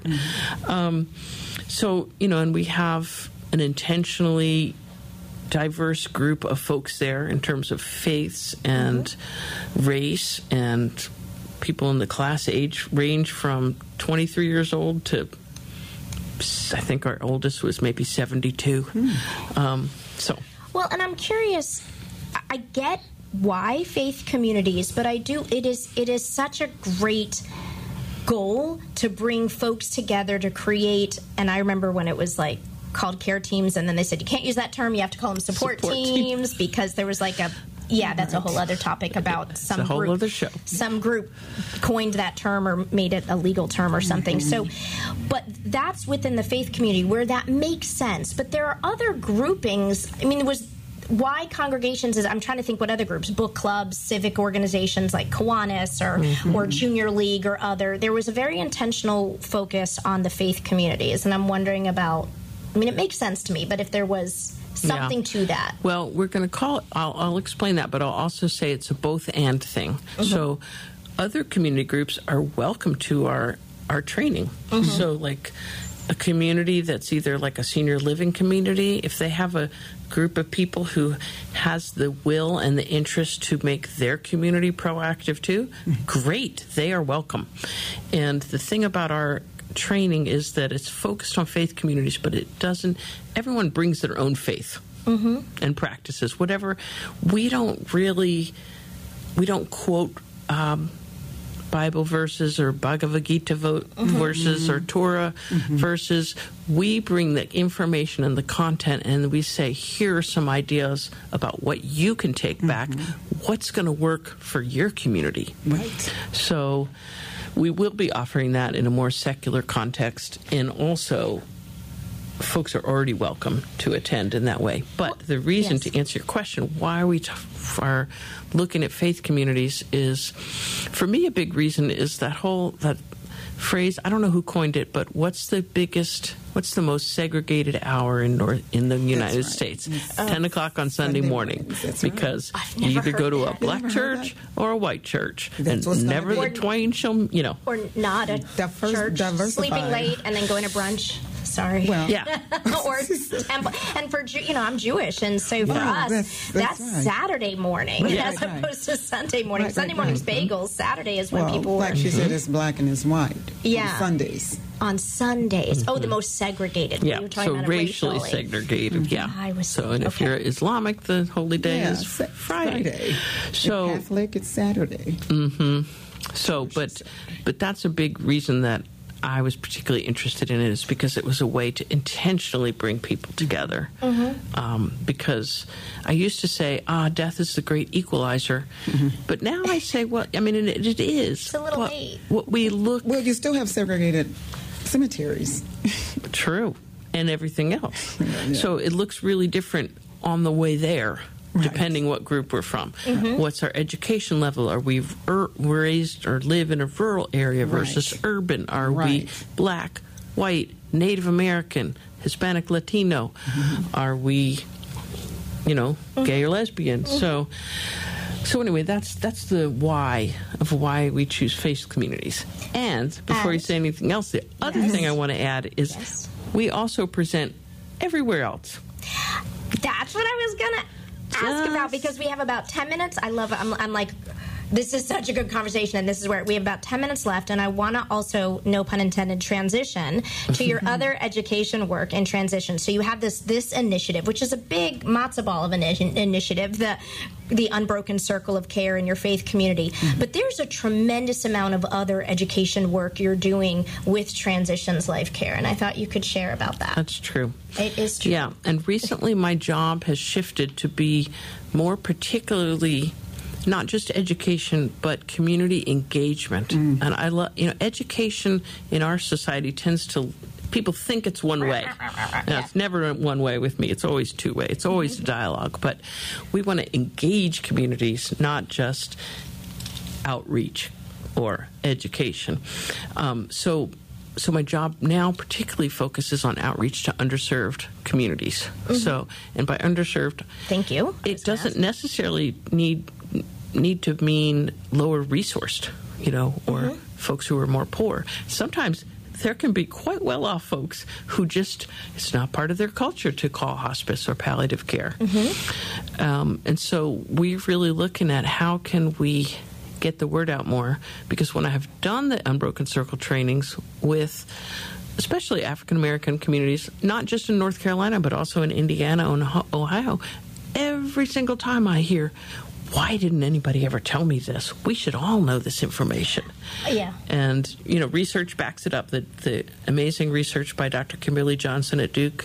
So, and we have an intentionally diverse group of folks there in terms of faiths and race, and people in the class age range from 23 years old to, I think our oldest was maybe 72. Well, and I'm curious, I get why faith communities, but it is such a great goal to bring folks together to create, and I remember when it was like called care teams, and then they said you can't use that term, you have to call them support teams, because there was like that's a whole other topic about some group. Other show. Some group coined that term or made it a legal term or something. So, but that's within the faith community where that makes sense. But there are other groupings. I mean, why congregations is, I'm trying to think what other groups, book clubs, civic organizations like Kiwanis or Junior League or other. There was a very intentional focus on the faith communities, and I'm wondering about, I mean, it makes sense to me, but if there was something to that. Well, we're going to call it, I'll explain that, but I'll also say it's a both-and thing. So other community groups are welcome to our training. So like a community that's either like a senior living community, if they have a group of people who has the will and the interest to make their community proactive too, great, they are welcome. And the thing about our training is that it's focused on faith communities, but it doesn't, everyone brings their own faith and practices, whatever. We don't quote Bible verses or Bhagavad Gita verses or Torah verses. We bring the information and the content, and we say, here are some ideas about what you can take back, what's going to work for your community. Right. So we will be offering that in a more secular context, and also folks are already welcome to attend in that way. But the reason, to answer your question, why we are looking at faith communities is, for me, a big reason is that phrase, I don't know who coined it, but what's the most segregated hour in the United States? 10 o'clock on Sunday morning. Because you either go to a black church or a white church. And never the twain shall, Or not a church, sleeping late and then going to brunch. Sorry. Well, yeah. Or temple. And for, I'm Jewish, and so for us, that's right. Saturday morning as opposed to Sunday morning. Sunday morning's bagels. Saturday is when people like she said, it's black and it's white. Yeah. On Sundays. On Sundays. Oh, the most segregated. Yeah, so racially segregated, yeah. And if you're Islamic, the holy day is Friday. So if Catholic, it's Saturday. So, but that's a big reason that I was particularly interested in it, is because it was a way to intentionally bring people together. Because I used to say, death is the great equalizer. But now I say, well, I mean, it is. It's a little late. What we look... Well, you still have segregated cemeteries. True. And everything else. So it looks really different on the way there. Depending what group we're from. What's our education level? Are we raised or live in a rural area versus urban? Are we black, white, Native American, Hispanic, Latino? Are we, gay or lesbian? So anyway, that's the why of why we choose faith communities. And before you say anything else, the other thing I want to add is we also present everywhere else. That's what I was going to ask about, because we have about 10 minutes. I love it. I'm like, this is such a good conversation, and this is where we have about 10 minutes left, and I want to also, no pun intended, transition to your other education work and transition. So you have this initiative, which is a big matzo ball of an initiative, the Unbroken Circle of Care in your faith community. But there's a tremendous amount of other education work you're doing with Transitions Life Care, and I thought you could share about that. That's true. It is true. Yeah, and recently my job has shifted to be more particularly not just education, but community engagement. And I love, education in our society tends to, people think it's one way. Now, it's never one way with me. It's always two way. It's always a dialogue. But we want to engage communities, not just outreach or education. So my job now particularly focuses on outreach to underserved communities. So, and by underserved, thank you. It doesn't necessarily need to mean lower resourced, or folks who are more poor. Sometimes there can be quite well-off folks who just, it's not part of their culture to call hospice or palliative care. And so we're really looking at how can we get the word out more, because when I have done the Unbroken Circle trainings with especially African-American communities, not just in North Carolina, but also in Indiana and Ohio, every single time I hear, why didn't anybody ever tell me this? We should all know this information. Yeah. And, research backs it up. The amazing research by Dr. Kimberly Johnson at Duke,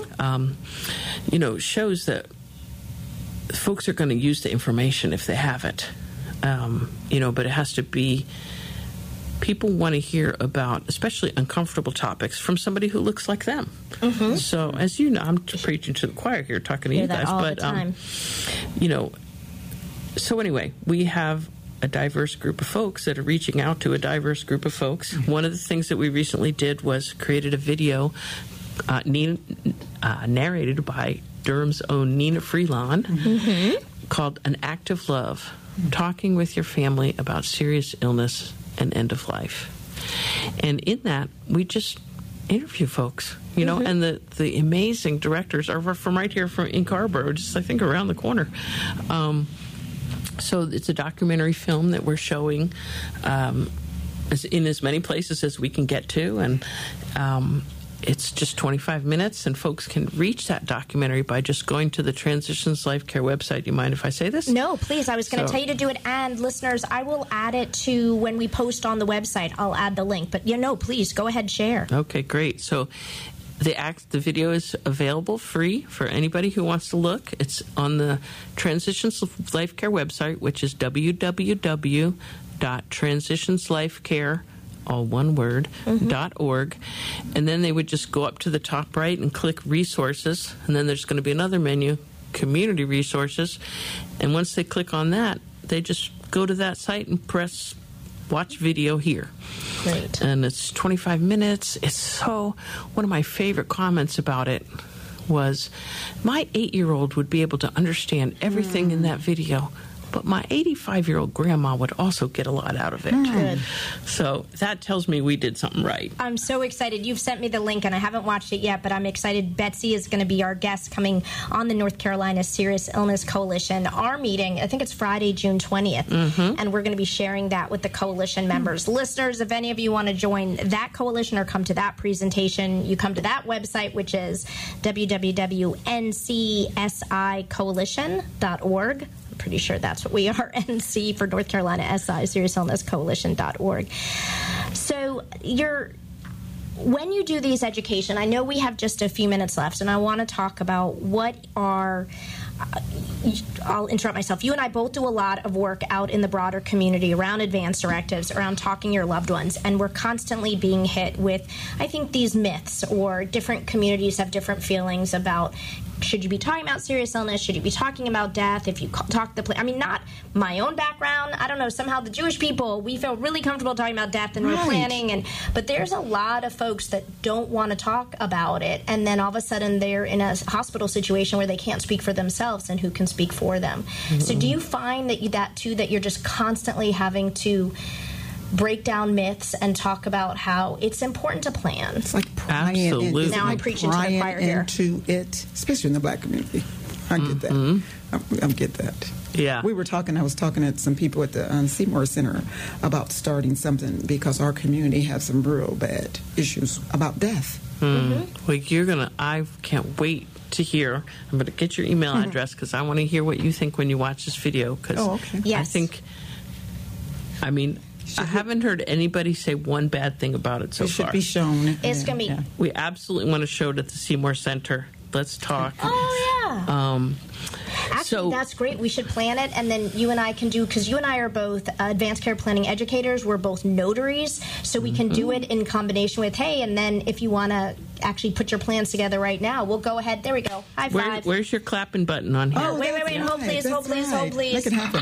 shows that folks are going to use the information if they have it. But it has to be people want to hear about, especially uncomfortable topics, from somebody who looks like them. So, as you know, I'm preaching to the choir here, talking to you guys, all but the time. So anyway, we have a diverse group of folks that are reaching out to a diverse group of folks. One of the things that we recently did was created a video narrated by Durham's own Nina Freelon called An Act of Love, talking with your family about serious illness and end of life. And in that, we just interview folks, and the amazing directors are from right here in Carrboro, just I think around the corner. So it's a documentary film that we're showing in as many places as we can get to, and it's just 25 minutes, and folks can reach that documentary by just going to the Transitions Life Care website. Do you mind if I say this? No, please. I was going to tell you to do it, and listeners, I will add it to when we post on the website. I'll add the link, but please go ahead and share. Okay, great. So the video is available free for anybody who wants to look. It's on the Transitions Life Care website, which is www.transitionslifecare.org. all one word, .org. And then they would just go up to the top right and click resources. And then there's going to be another menu, community resources. And once they click on that, they just go to that site and press watch video here. Great. And it's 25 minutes. One of my favorite comments about it was, my 8-year-old would be able to understand everything in that video, but my 85-year-old grandma would also get a lot out of it. Good. So that tells me we did something right. I'm so excited. You've sent me the link, and I haven't watched it yet, but I'm excited. Betsy is going to be our guest coming on the North Carolina Serious Illness Coalition. Our meeting, I think it's Friday, June 20th, and we're going to be sharing that with the coalition members. Listeners, if any of you want to join that coalition or come to that presentation, you come to that website, which is www.ncsicoalition.org. Pretty sure that's what we are, NC for North Carolina SI, Serious Illness Coalition.org. So when you do these education, I know we have just a few minutes left, and I want to talk about I'll interrupt myself. You and I both do a lot of work out in the broader community around advance directives, around talking to your loved ones, and we're constantly being hit with, I think, these myths, or different communities have different feelings about, should you be talking about serious illness? Should you be talking about death? If you talk not my own background. I don't know. Somehow the Jewish people, we feel really comfortable talking about death, and we're planning. But there's a lot of folks that don't want to talk about it, and then all of a sudden they're in a hospital situation where they can't speak for themselves, and who can speak for them? So do you find that that you're just constantly having to break down myths and talk about how it's important to plan? It's like prying Absolutely. Now I'm preaching to the choir here. Into it, especially in the Black community. I get that. I get that. Yeah. I was talking to some people at the Seymour Center about starting something, because our community has some real bad issues about death. Well, I can't wait to hear. I'm going to get your email address, because I want to hear what you think when you watch this video. Because Yes. I haven't heard anybody say one bad thing about it so It should far. be shown. It's going to be. We absolutely want to show it at the Seymour Center. Let's talk. Oh, yeah. Actually, So- that's great. We should plan it, and then you and I can do, because you and I are both advanced care planning educators. We're both notaries, so we can do it in combination with, and then if you want to actually put your plans together right now, we'll go ahead. There we go. High five. Where's your clapping button on here? wait. Hold, please. Make it happen.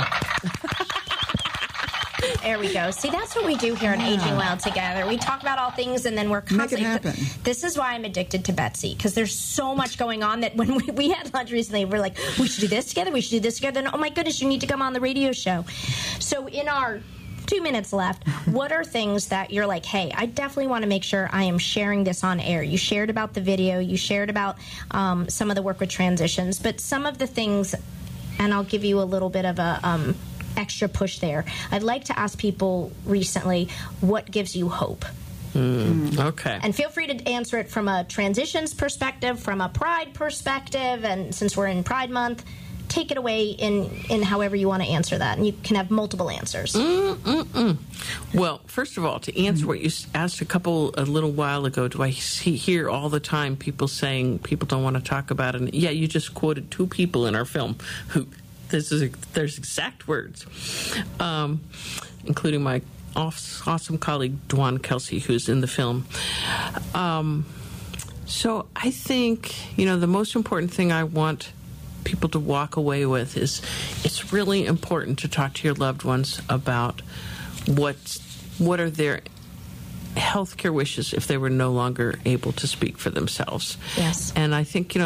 There we go. See, that's what we do here on Aging Well Together. We talk about all things, and then we're constantly... Make it happen. This is why I'm addicted to Betsy, because there's so much going on that when we had lunch recently, we're like, we should do this together, we should do this together, and oh my goodness, you need to come on the radio show. So in our 2 minutes left, what are things that you're like, hey, I definitely want to make sure I am sharing this on air? You shared about the video, you shared about some of the work with transitions, but some of the things, and I'll give you a little bit of a... extra push there. I'd like to ask people recently, what gives you hope? Okay. And feel free to answer it from a transitions perspective, from a pride perspective, and since we're in Pride Month, take it away in however you want to answer that, and you can have multiple answers. Well, first of all, to answer what you asked a little while ago, do I hear all the time people saying people don't want to talk about it? And yeah, you just quoted 2 people in our film who... There's exact words, including my awesome colleague, Dwan Kelsey, who's in the film. So I think, the most important thing I want people to walk away with is it's really important to talk to your loved ones about what are their healthcare wishes if they were no longer able to speak for themselves. Yes. And I think,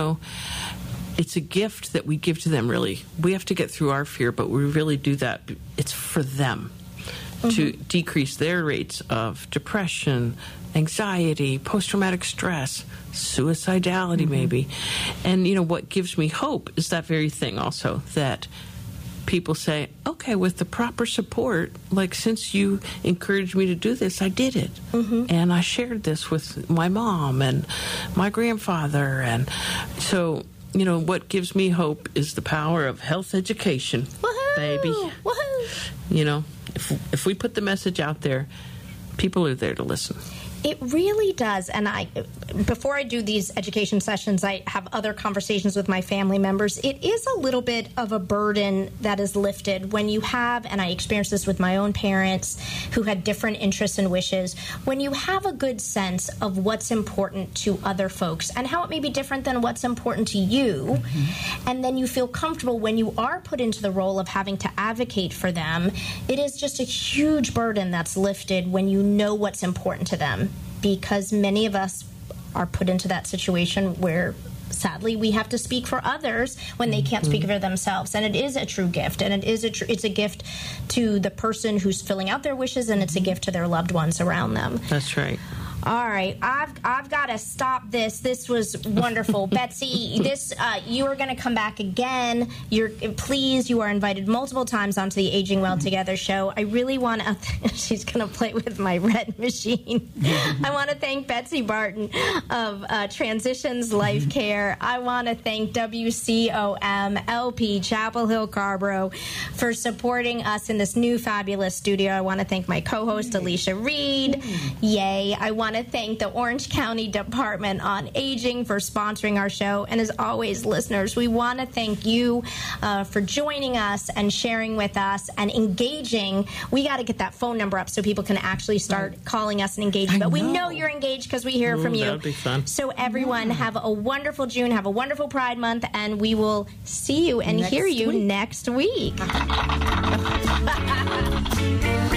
it's a gift that we give to them, really. We have to get through our fear, but we really do that. It's for them to decrease their rates of depression, anxiety, post-traumatic stress, suicidality maybe. And, what gives me hope is that very thing also, that people say, okay, with the proper support, like since you encouraged me to do this, I did it. And I shared this with my mom and my grandfather. And so, what gives me hope is the power of health education, baby. Woohoo! If we put the message out there, people are there to listen. It really does. And before I do these education sessions, I have other conversations with my family members. It is a little bit of a burden that is lifted when you have, and I experienced this with my own parents who had different interests and wishes, when you have a good sense of what's important to other folks and how it may be different than what's important to you, and then you feel comfortable when you are put into the role of having to advocate for them. It is just a huge burden that's lifted when you know what's important to them. Because many of us are put into that situation where, sadly, we have to speak for others when they can't speak for themselves. And it is a true gift. And it's a gift to the person who's filling out their wishes, and it's a gift to their loved ones around them. That's right. All right, I've got to stop this. This was wonderful, Betsy. You are going to come back again. You are invited multiple times onto the Aging Well Together show. I really want to. She's going to play with my red machine. I want to thank Betsy Barton of Transitions Life Care. I want to thank WCOM LP Chapel Hill Carborough for supporting us in this new fabulous studio. I want to thank my co-host Alicia Reed. Yay! I want to thank the Orange County Department on Aging for sponsoring our show. And as always, listeners, we want to thank you for joining us and sharing with us and engaging. We got to get that phone number up so people can actually start calling us and engaging. But we know you're engaged because we hear from you. That would be fun. So everyone, have a wonderful June, have a wonderful Pride Month, and we will see you and hear you next week.